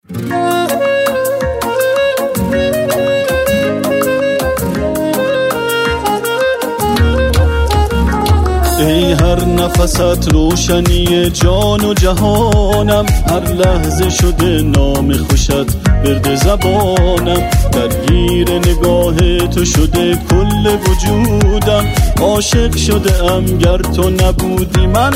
ای هر نفست روشنی جان و جهانم، هر لحظه شده نام خوشت برد زبانم، درگیر نگاه تو شده کل وجودم، عاشق شده ام گر تو نبودی من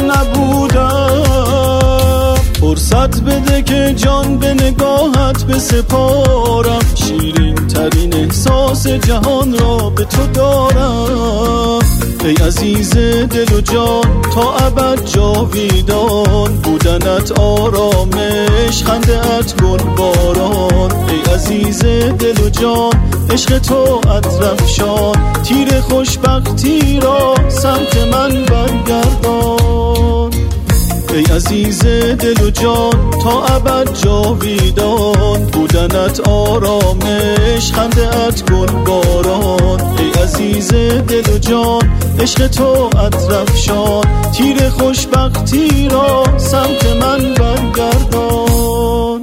نبودم. فرصت بده که جان به نگاهت بسپارم، شیرین ترین احساس جهان را به تو دارم. ای عزیز دل و جان تا ابد جاویدان، بودنت آرامش خنده‌ات گل باران. ای عزیز دل و جان عشق تو عطرافشان، تیر خوشبختی را سمت من برگردان. ای عزیز دل و جان تا ابد جاویدان، بودنت آرامش خنده‌ات گل باران. ای عزیز دل و جان عشق تو عطرافشان، تیر خوشبختی را سمت من برگردان.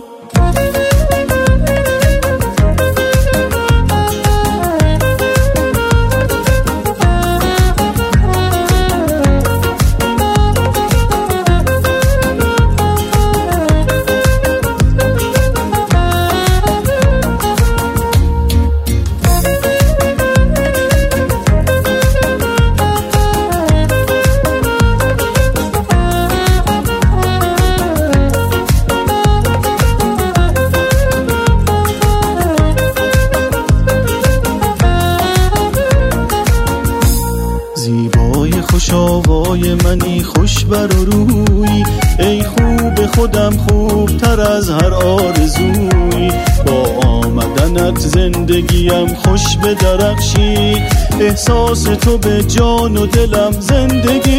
خوش آوای منی خوش بر و روی، ای خوب خودم خوب تر از هر آرزوی. با آمدنت زندگیم خوش به درخشی، احساس تو به جان و دلم زندگی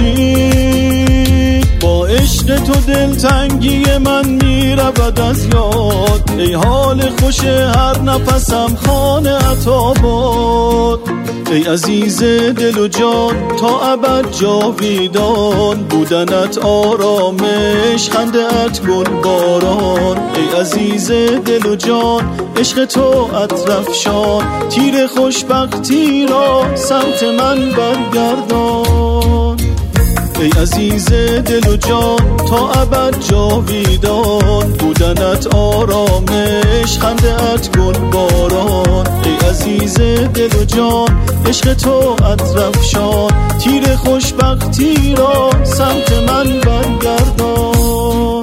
بخشی. با عشق تو دلتنگی من می رود از یاد، ای حال خوش هر نفسم خانه عطا باد. ای عزیز دل و جان تا ابد جاویدان، بودنت آرامش خنده‌ات گل باران. ای عزیز دل و جان عشق تو عطرافشان، تیر خوشبختی را سمت من برگردان. ای عزیز دل و جان تا ابد جاویدان، بودنت آرامش خنده‌ات گل باران. ای عزیز دل و جان عشق تو عطرافشان، تیر خوشبختی را سمت من برگردان.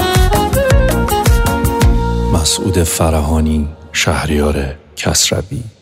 مسعود فرهانی، شهریار کسروی.